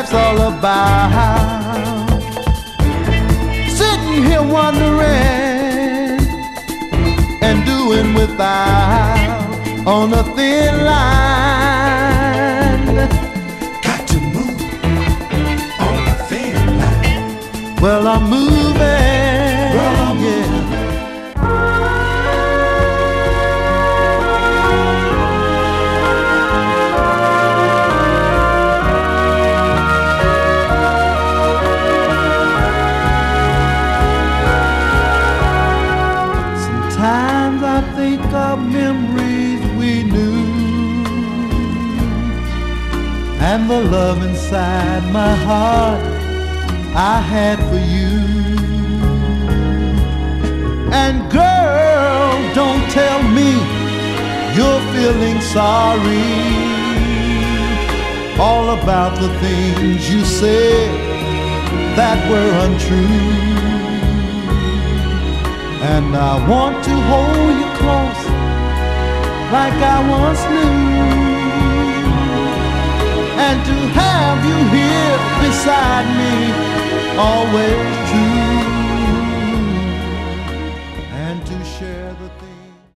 life's all about. Sitting here wondering and doing without on a thin line. Got to move on a thin line. Well, I'm moving, yeah. Sometimes I think of memories we knew and the love inside my heart I had for you. And girl, don't tell me you're feeling sorry all about the things you said that were untrue. And I want to hold you close like I once knew, and to have you here beside me always.